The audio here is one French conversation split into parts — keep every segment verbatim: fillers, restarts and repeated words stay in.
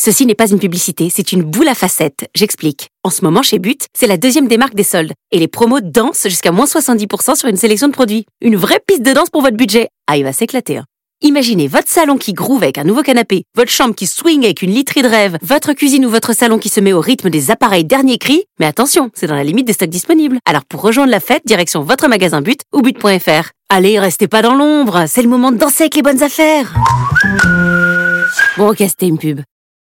Ceci n'est pas une publicité, c'est une boule à facettes. J'explique. En ce moment, chez But, c'est la deuxième des marques des soldes. Et les promos dansent jusqu'à moins soixante-dix pour cent sur une sélection de produits. Une vraie piste de danse pour votre budget. Ah, il va s'éclater, hein. Imaginez votre salon qui groove avec un nouveau canapé, votre chambre qui swing avec une literie de rêve, votre cuisine ou votre salon qui se met au rythme des appareils dernier cri. Mais attention, c'est dans la limite des stocks disponibles. Alors pour rejoindre la fête, direction votre magasin But ou but point f r. Allez, restez pas dans l'ombre, c'est le moment de danser avec les bonnes affaires. Bon, ok, c'était une pub.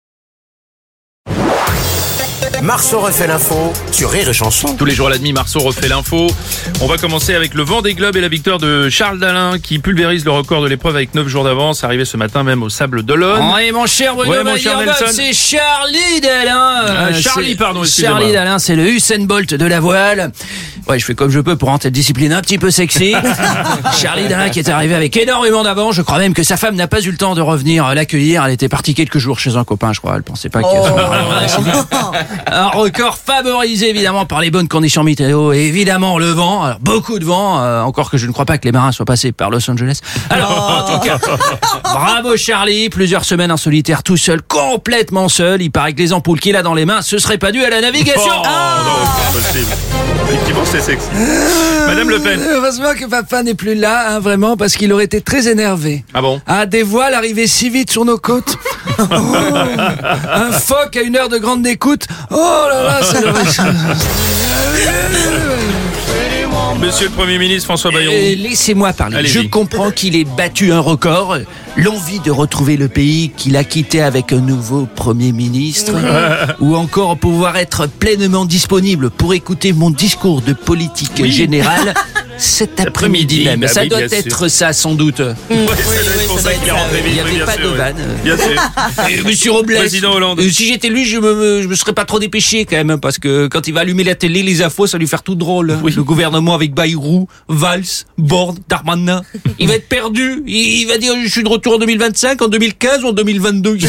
Marceau refait l'info sur Rire et Chanson. Tous les jours à la demi, Marceau refait l'info. On va commencer avec le Vendée Globe et la victoire de Charles Dalin qui pulvérise le record de l'épreuve avec neuf jours d'avance, arrivé ce matin même au Sable d'Olonne. Oh, et mon cher Bruno ouais, mon cher Nelson, c'est Charlie Dalin. Euh, Charlie, pardon, excusez-moi. Charlie Dalin, c'est le Usain Bolt de la voile. Ouais, je fais comme je peux pour rendre cette discipline un petit peu sexy. Charlie Dalin qui est arrivé avec énormément d'avance. Je crois même que sa femme n'a pas eu le temps de revenir l'accueillir. Elle était partie quelques jours chez un copain, je crois. Elle pensait pas qu'il y avait un record favorisé évidemment par les bonnes conditions météo et évidemment le vent. Alors, beaucoup de vent, euh, encore que je ne crois pas que les marins soient passés par Los Angeles. Alors, en tout cas, bravo Charlie. Plusieurs semaines en solitaire, tout seul, complètement seul. Il paraît que les ampoules qu'il a dans les mains, ce serait pas dû à la navigation. Oh, ah non, c'est impossible. Effectivement, c'est sexy. Madame Le Pen. Heureusement que papa n'est plus là, hein, vraiment, parce qu'il aurait été très énervé. Ah bon? Ah, des voiles arrivaient si vite sur nos côtes. Oh, un phoque à une heure de grande écoute. Oh là là, c'est le... Monsieur le Premier ministre François Bayrou. Euh, laissez-moi parler. Allez-y. Je comprends qu'il ait battu un record. L'envie de retrouver le pays qu'il a quitté avec un nouveau Premier ministre. Ou encore pouvoir être pleinement disponible pour écouter mon discours de politique Oui. générale cet après-midi même. Bah ça oui, doit bien être sûr. ça sans doute. Ouais, ça doit être pour ça qu'il est rentré Il vite, n'y oui, avait bien pas sûr, de oui. vanne. Bien sûr. Euh, Monsieur Robles, Président Hollande. euh, si j'étais lui, je me, je me serais pas trop dépêché quand même, parce que quand il va allumer la télé, les infos, ça va lui faire tout drôle. Oui. Le gouvernement avec Bayrou, Valls, Borne, Darmanin, il va être perdu. Il, il va dire, je suis de retour en deux mille vingt-cinq, en deux mille quinze ou en deux mille vingt-deux.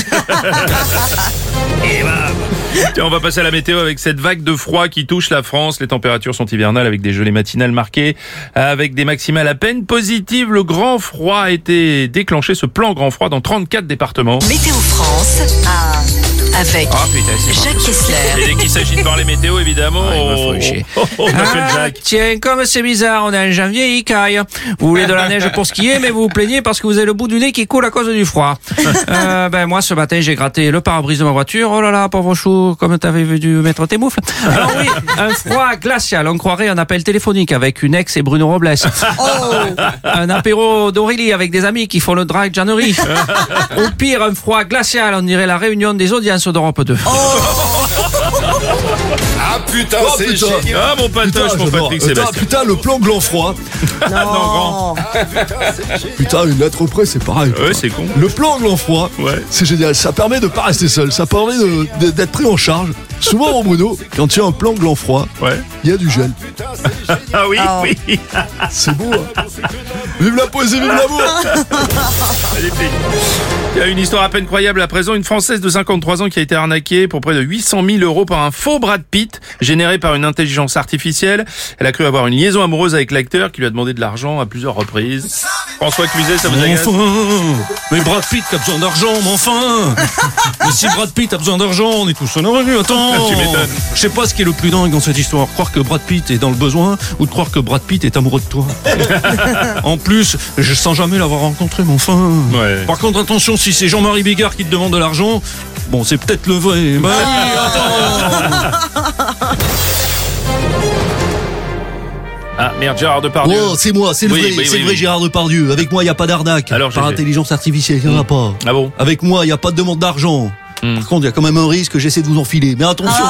Et bam. Tiens, on va passer à la météo avec cette vague de froid qui touche la France. Les températures sont hivernales avec des gelées matinales marquées, avec des maximales à peine positives. Le grand froid a été déclenché, ce plan grand froid, dans trente-quatre départements. Météo France, ah, avec Ah putain, c'est Jacques Et Kessler. dès qu'il s'agit de parler météo, évidemment, Ah, il me faut on, chier. oh, oh, on appelle Ah, Jacques. tiens, comme c'est bizarre, on est en janvier, il caille. Vous voulez de la neige pour skier, mais vous vous plaignez parce que vous avez le bout du nez qui coule à cause du froid. Euh, ben, moi, ce matin, j'ai gratté le pare-brise de ma voiture. Oh là là, pauvre chou, comme t'avais dû mettre tes moufles. Alors oui, un froid glacial. On croirait un appel téléphonique avec une ex et Bruno Robles. Un apéro d'Aurélie avec des amis qui font le drag January. Au pire, un froid glacial. On dirait la réunion des audiences d'Europe deux. Ah putain, Oh, c'est putain. génial. Ah, mon patoche, mon j'adore. Patrick Attends, Sébastien. putain, le plan gland froid. Ah, non, grand. Putain, une lettre près, c'est pareil. Ouais, c'est con. Le plan gland froid, Ouais. c'est génial. Ça permet de pas rester seul. Ça permet de- de- d'être pris en charge. Souvent, mon Bruno, quand tu as un plan gland froid, Ouais. il y a du gel. Ah oui, oui. C'est beau, hein. Vive la poésie, vive l'amour. Magnifique. Il y a une histoire à peine croyable à présent. Une Française de cinquante-trois ans qui a été arnaquée pour près de huit cent mille euros par un faux Brad Pitt généré par une intelligence artificielle. Elle a cru avoir une liaison amoureuse avec l'acteur qui lui a demandé de l'argent à plusieurs reprises. François Cluzet, ça vous agace? Mais Brad Pitt a besoin d'argent, mais enfin Mais si Brad Pitt a besoin d'argent, on est tous en revue, attends. Tu m'étonnes. Je sais pas ce qui est le plus dingue dans cette histoire, croire que Brad Pitt est dans le besoin ou de croire que Brad Pitt est amoureux de toi. En plus, je sens jamais l'avoir rencontré, mais enfin... Ouais. Par contre, attention, si c'est Jean-Marie Bigard qui te demande de l'argent, bon, c'est peut-être le vrai. Bah oui, attends. Ah merde, Gérard Depardieu. Oh, c'est moi, c'est le Oui, vrai, oui, c'est oui, le vrai oui. Gérard Depardieu. Avec moi, il n'y a pas d'arnaque. Alors, Par G G. intelligence artificielle, il n'y en a pas. Ah bon? Avec moi, il n'y a pas de demande d'argent. Hmm. Par contre, il y a quand même un risque, j'essaie de vous enfiler. Mais attention.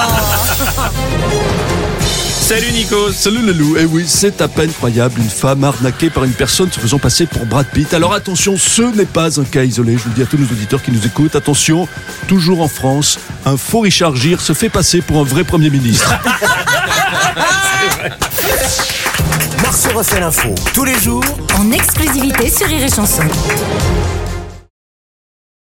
Salut Nikos. Salut les loups. Eh oui, c'est à peine croyable, une femme arnaquée par une personne se faisant passer pour Brad Pitt. Alors attention, ce n'est pas un cas isolé. Je vous le dis à tous nos auditeurs qui nous écoutent. Attention, toujours en France, un faux Richard Gere se fait passer pour un vrai Premier ministre. Marceau refait l'info tous les jours. En exclusivité sur Rire et Chanson.